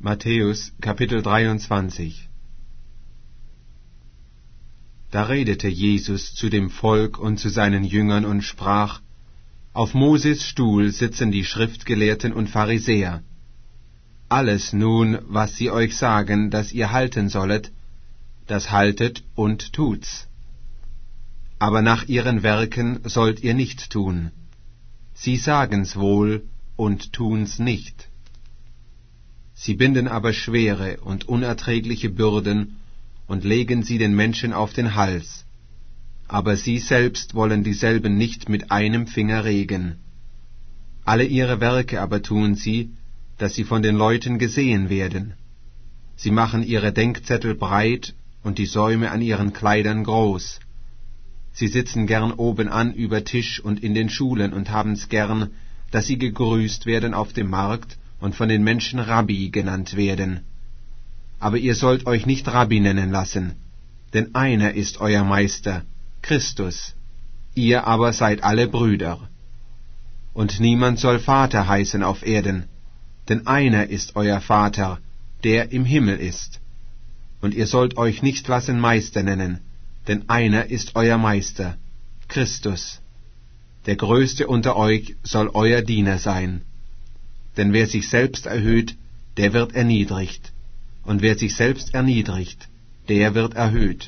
Matthäus, Kapitel 23. Da redete Jesus zu dem Volk und zu seinen Jüngern und sprach: Auf Moses Stuhl sitzen die Schriftgelehrten und Pharisäer. Alles nun, was sie euch sagen, dass ihr halten sollet, das haltet und tut's. Aber nach ihren Werken sollt ihr nicht tun. Sie sagen's wohl und tun's nicht. Sie binden aber schwere und unerträgliche Bürden und legen sie den Menschen auf den Hals. Aber sie selbst wollen dieselben nicht mit einem Finger regen. Alle ihre Werke aber tun sie, dass sie von den Leuten gesehen werden. Sie machen ihre Denkzettel breit und die Säume an ihren Kleidern groß. Sie sitzen gern obenan über Tisch und in den Schulen und haben's gern, dass sie gegrüßt werden auf dem Markt und von den Menschen Rabbi genannt werden. Aber ihr sollt euch nicht Rabbi nennen lassen, denn einer ist euer Meister, Christus. Ihr aber seid alle Brüder. Und niemand soll Vater heißen auf Erden, denn einer ist euer Vater, der im Himmel ist. Und ihr sollt euch nicht lassen Meister nennen, denn einer ist euer Meister, Christus. Der Größte unter euch soll euer Diener sein. Denn wer sich selbst erhöht, der wird erniedrigt, und wer sich selbst erniedrigt, der wird erhöht.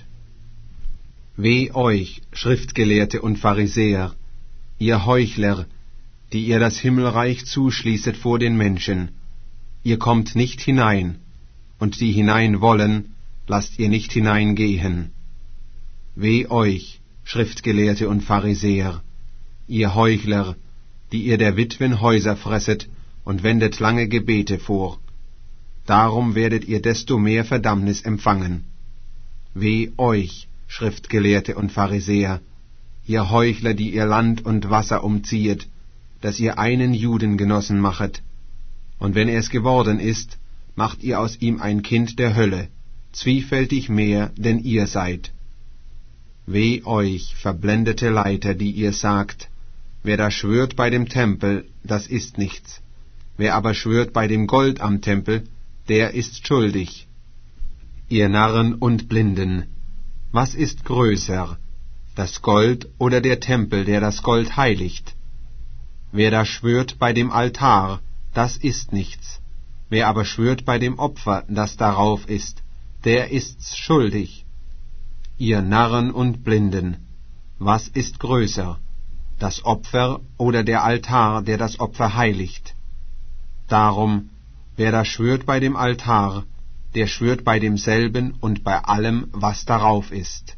Weh euch, Schriftgelehrte und Pharisäer, ihr Heuchler, die ihr das Himmelreich zuschließet vor den Menschen. Ihr kommt nicht hinein, und die hinein wollen, lasst ihr nicht hineingehen. Weh euch, Schriftgelehrte und Pharisäer, ihr Heuchler, die ihr der Witwen Häuser fresset und wendet lange Gebete vor. Darum werdet ihr desto mehr Verdammnis empfangen. Weh euch, Schriftgelehrte und Pharisäer, ihr Heuchler, die ihr Land und Wasser umziehet, dass ihr einen Judengenossen machet, und wenn er es geworden ist, macht ihr aus ihm ein Kind der Hölle, zwiefältig mehr, denn ihr seid. Weh euch, verblendete Leiter, die ihr sagt: Wer da schwört bei dem Tempel, das ist nichts. Wer aber schwört bei dem Gold am Tempel, der ist schuldig. Ihr Narren und Blinden, was ist größer, das Gold oder der Tempel, der das Gold heiligt? Wer da schwört bei dem Altar, das ist nichts. Wer aber schwört bei dem Opfer, das darauf ist, der ist's schuldig. Ihr Narren und Blinden, was ist größer, das Opfer oder der Altar, der das Opfer heiligt? Darum, wer da schwört bei dem Altar, der schwört bei demselben und bei allem, was darauf ist.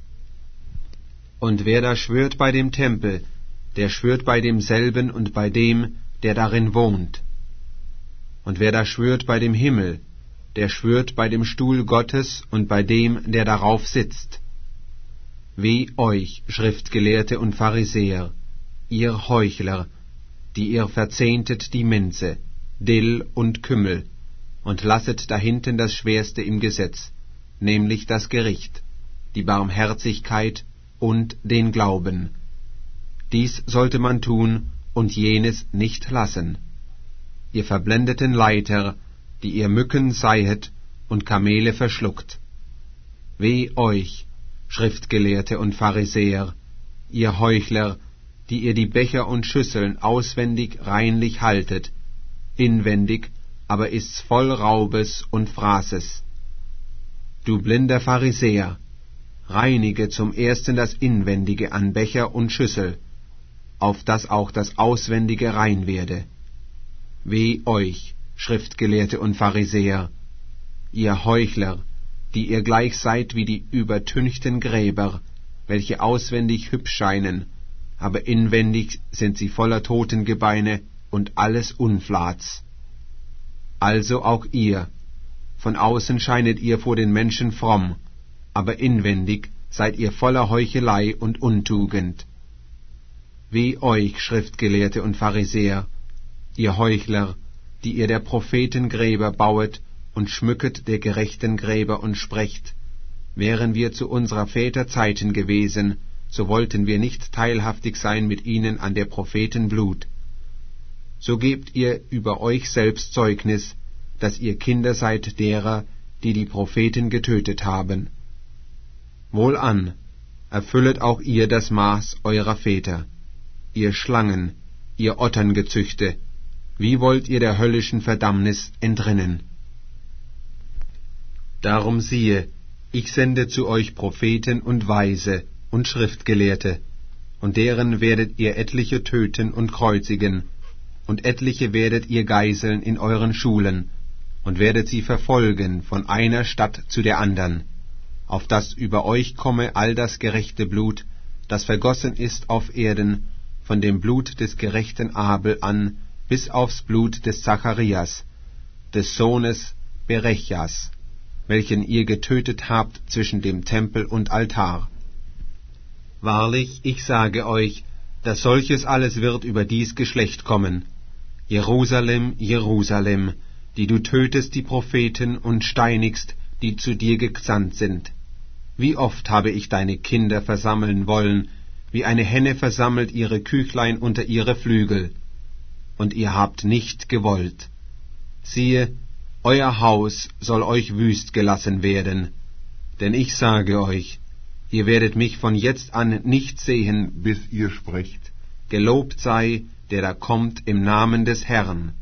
Und wer da schwört bei dem Tempel, der schwört bei demselben und bei dem, der darin wohnt. Und wer da schwört bei dem Himmel, der schwört bei dem Stuhl Gottes und bei dem, der darauf sitzt. Weh euch, Schriftgelehrte und Pharisäer, ihr Heuchler, die ihr verzehntet die Minze, Dill und Kümmel, und lasset dahinten das Schwerste im Gesetz, nämlich das Gericht, die Barmherzigkeit und den Glauben. Dies sollte man tun und jenes nicht lassen. Ihr verblendeten Leiter, die ihr Mücken seihet und Kamele verschluckt. Weh euch, Schriftgelehrte und Pharisäer, ihr Heuchler, die ihr die Becher und Schüsseln auswendig reinlich haltet, inwendig aber ist's voll Raubes und Fraßes. Du blinder Pharisäer, reinige zum ersten das Inwendige an Becher und Schüssel, auf dass auch das Auswendige rein werde. Weh euch, Schriftgelehrte und Pharisäer, ihr Heuchler, die ihr gleich seid wie die übertünchten Gräber, welche auswendig hübsch scheinen, aber inwendig sind sie voller Totengebeine und alles Unflats. Also auch ihr, von außen scheinet ihr vor den Menschen fromm, aber inwendig seid ihr voller Heuchelei und Untugend. Weh euch, Schriftgelehrte und Pharisäer, ihr Heuchler, die ihr der Propheten Gräber bauet und schmücket der gerechten Gräber und sprecht: Wären wir zu unserer Väter Zeiten gewesen, so wollten wir nicht teilhaftig sein mit ihnen an der Propheten Blut. So gebt ihr über euch selbst Zeugnis, dass ihr Kinder seid derer, die die Propheten getötet haben. Wohlan, erfüllet auch ihr das Maß eurer Väter, ihr Schlangen, ihr Otterngezüchte, wie wollt ihr der höllischen Verdammnis entrinnen? Darum siehe, ich sende zu euch Propheten und Weise und Schriftgelehrte, und deren werdet ihr etliche töten und kreuzigen, und etliche werdet ihr geiseln in euren Schulen, und werdet sie verfolgen von einer Stadt zu der andern, auf dass über euch komme all das gerechte Blut, das vergossen ist auf Erden, von dem Blut des gerechten Abel an, bis aufs Blut des Zacharias, des Sohnes Berechjas, welchen ihr getötet habt zwischen dem Tempel und Altar. Wahrlich, ich sage euch, dass solches alles wird über dies Geschlecht kommen. Jerusalem, Jerusalem, die du tötest die Propheten und steinigst, die zu dir gesandt sind. Wie oft habe ich deine Kinder versammeln wollen, wie eine Henne versammelt ihre Küchlein unter ihre Flügel, und ihr habt nicht gewollt. Siehe, euer Haus soll euch wüst gelassen werden, denn ich sage euch, ihr werdet mich von jetzt an nicht sehen, bis ihr sprecht, gelobt sei, der da kommt im Namen des Herrn.